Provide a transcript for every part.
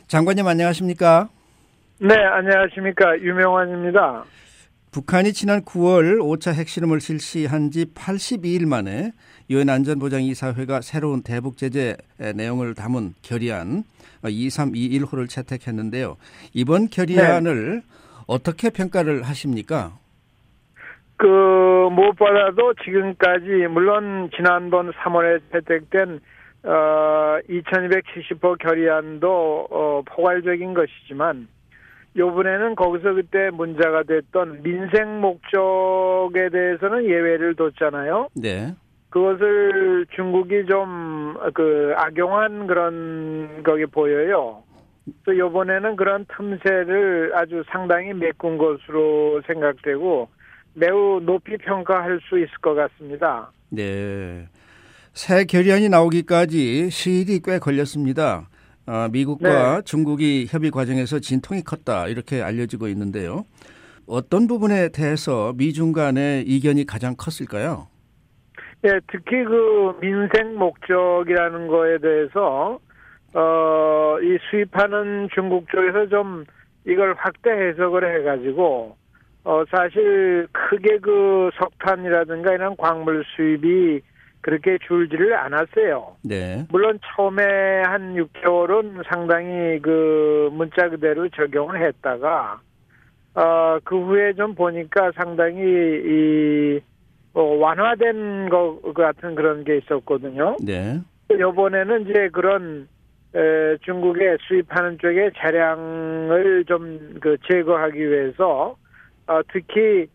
장관님 안녕하십니까? 네, 안녕하십니까. 유명환입니다. 북한이 지난 9월 5차 핵실험을 실시한 지 82일 만에 유엔 안전보장이사회가 새로운 대북 제재 내용을 담은 결의안 2321호를 채택했는데요. 이번 결의안을 어떻게 평가를 하십니까? 무엇보다도 지금까지 물론 지난번 3월에 채택된 2270호 결의안도 포괄적인 것이지만 이번에는 거기서 그때 문제가 됐던 민생 목적에 대해서는 예외를 뒀잖아요. 네. 그것을 중국이 좀 악용한 그런 거기 보여요. 또 이번에는 그런 틈새를 아주 상당히 메꾼 것으로 생각되고 매우 높이 평가할 수 있을 것 같습니다. 네. 새 결의안이 나오기까지 시일이 꽤 걸렸습니다. 미국과 중국이 협의 과정에서 진통이 컸다 이렇게 알려지고 있는데요. 어떤 부분에 대해서 미중 간의 이견이 가장 컸을까요? 네, 특히 민생 목적이라는 거에 대해서 이 수입하는 중국 쪽에서 좀 이걸 확대 해석을 해가지고 사실 크게 석탄이라든가 이런 광물 수입이 그렇게 줄지를 않았어요. 네. 물론 처음에 한 6개월은 상당히 문자 그대로 적용을 했다가 그 후에 좀 보니까 상당히 완화된 것 같은 그런 게 있었거든요. 네. 이번에는 이제 그런 중국에 수입하는 쪽에 차량을 좀 제거하기 위해서 특히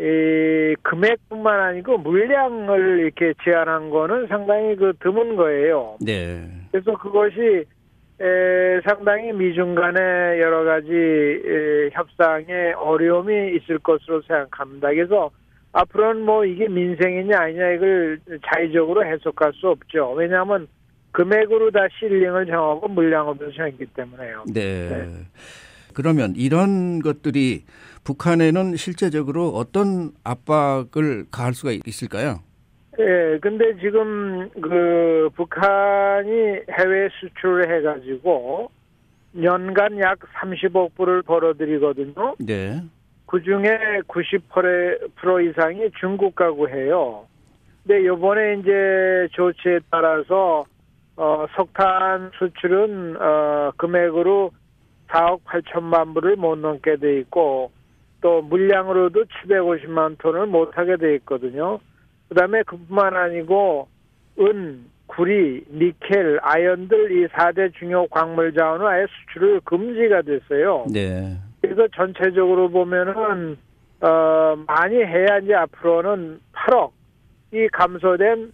금액뿐만 아니고 물량을 이렇게 제한한 거는 상당히 드문 거예요. 네. 그래서 그것이 상당히 미중 간의 여러 가지 협상에 어려움이 있을 것으로 생각합니다. 그래서 앞으로는 이게 민생이냐 아니냐 이걸 자의적으로 해석할 수 없죠. 왜냐하면 금액으로 다 실링을 정하고 물량으로 정했기 때문에요. 네. 그러면 이런 것들이 북한에는 실제적으로 어떤 압박을 가할 수가 있을까요? 예, 근데 지금 북한이 해외 수출을 해가지고 연간 약 30억 불을 벌어들이거든요. 네. 그 중에 90% 이상이 중국 가고 해요. 근데 요번에 이제 조치에 따라서 석탄 수출은 금액으로 4억 8천만 불을 못 넘게 돼 있고 또 물량으로도 750만 톤을 못하게 돼 있거든요. 그다음에 그뿐만 아니고 은, 구리, 니켈, 아연들 이 4대 중요 광물 자원은 아예 수출을 금지가 됐어요. 네. 그래서 전체적으로 보면은 많이 해야 이제 앞으로는 8억이 감소된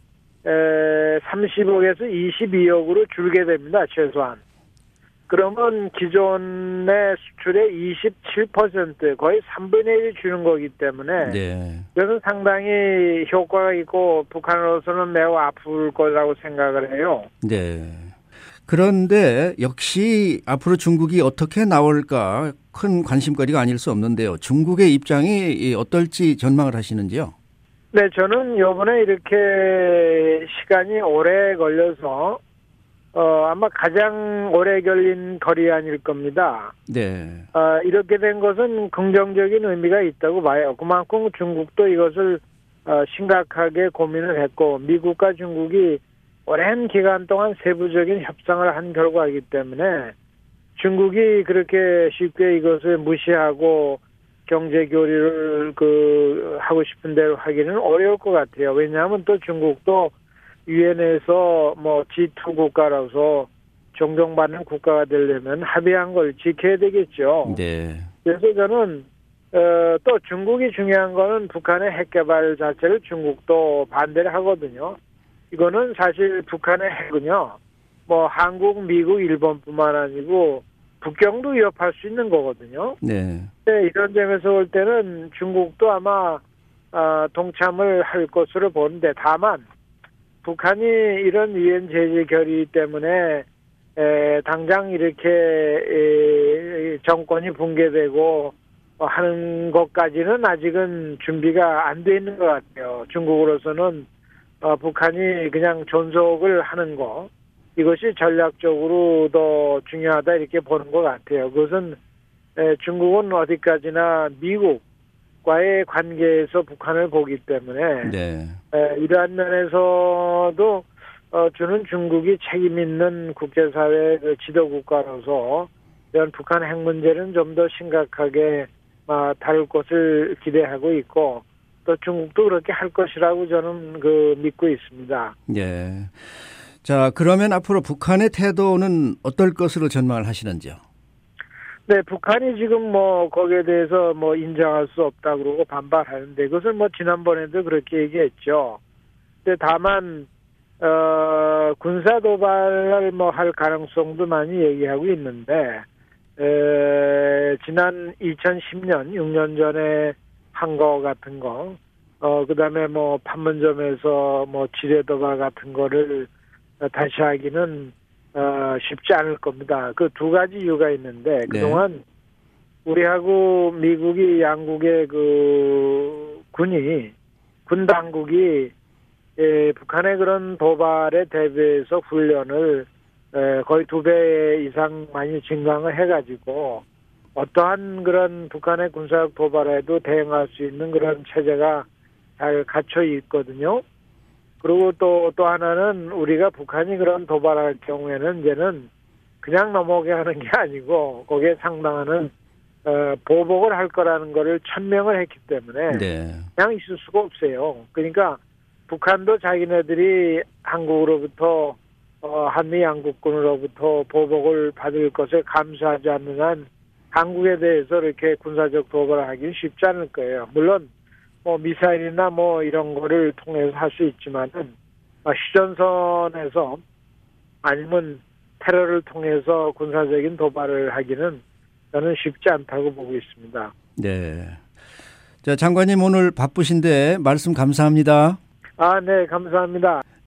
30억에서 22억으로 줄게 됩니다. 최소한. 그러면 기존의 수출의 27% 거의 3분의 1이 주는 거기 때문에 그래서 상당히 효과가 있고 북한으로서는 매우 아플 거라고 생각을 해요. 네. 그런데 역시 앞으로 중국이 어떻게 나올까 큰 관심거리가 아닐 수 없는데요. 중국의 입장이 어떨지 전망을 하시는지요? 네, 저는 이번에 이렇게 시간이 오래 걸려서 아마 가장 오래 걸린 결의안일 겁니다. 네. 이렇게 된 것은 긍정적인 의미가 있다고 봐요. 그만큼 중국도 이것을 심각하게 고민을 했고 미국과 중국이 오랜 기간 동안 세부적인 협상을 한 결과이기 때문에 중국이 그렇게 쉽게 이것을 무시하고 경제 교류를 하고 싶은 대로 하기는 어려울 것 같아요. 왜냐하면 또 중국도 유엔에서 G2 국가라서 존경받는 국가가 되려면 합의한 걸 지켜야 되겠죠. 네. 그래서 저는 또 중국이 중요한 거는 북한의 핵 개발 자체를 중국도 반대를 하거든요. 이거는 사실 북한의 핵은요. 한국, 미국, 일본뿐만 아니고 북경도 위협할 수 있는 거거든요. 네. 이런 점에서 볼 때는 중국도 아마 동참을 할 것으로 보는데 다만 북한이 이런 유엔 제재 결의 때문에 당장 이렇게 정권이 붕괴되고 하는 것까지는 아직은 준비가 안 돼 있는 것 같아요. 중국으로서는 북한이 그냥 존속을 하는 거 이것이 전략적으로 더 중요하다 이렇게 보는 것 같아요. 그것은 중국은 어디까지나 미국과의 관계에서 북한을 보기 때문에 네. 이러한 면에서도 주는 중국이 책임 있는 국제사회 지도국가로서 이런 북한 핵 문제는 좀 더 심각하게 다룰 것을 기대하고 있고 또 중국도 그렇게 할 것이라고 저는 믿고 있습니다. 예. 자, 그러면 앞으로 북한의 태도는 어떨 것으로 전망을 하시는지요? 네, 북한이 지금 거기에 대해서 인정할 수 없다 그러고 반발하는데 그것은 지난번에도 그렇게 얘기했죠. 근데 다만 군사 도발을 할 가능성도 많이 얘기하고 있는데 지난 2010년 6년 전에 한 거 같은 거 그다음에 판문점에서 지뢰 도발 같은 거를 다시 하기는 쉽지 않을 겁니다. 그 두 가지 이유가 있는데 그동안 우리하고 미국이 양국의 군 당국이 북한의 그런 도발에 대비해서 훈련을 거의 2배 이상 많이 증강을 해가지고 어떠한 그런 북한의 군사력 도발에도 대응할 수 있는 그런 체제가 잘 갖춰 있거든요. 그리고 또 하나는 우리가 북한이 그런 도발할 경우에는 이제는 그냥 넘어게 하는 게 아니고 거기에 상당한 보복을 할 거라는 거를 천명을 했기 때문에 그냥 있을 수가 없어요. 그러니까 북한도 자기네들이 한국으로부터 한미 양국군으로부터 보복을 받을 것을 감수하지 않는 한 한국에 대해서 이렇게 군사적 도발을 하기는 쉽지 않을 거예요. 물론 미사일이나 이런 거를 통해서 할 수 있지만은 휴전선에서 아니면 테러를 통해서 군사적인 도발을 하기는 저는 쉽지 않다고 보고 있습니다. 네. 자, 장관님 오늘 바쁘신데 말씀 감사합니다. 네, 감사합니다.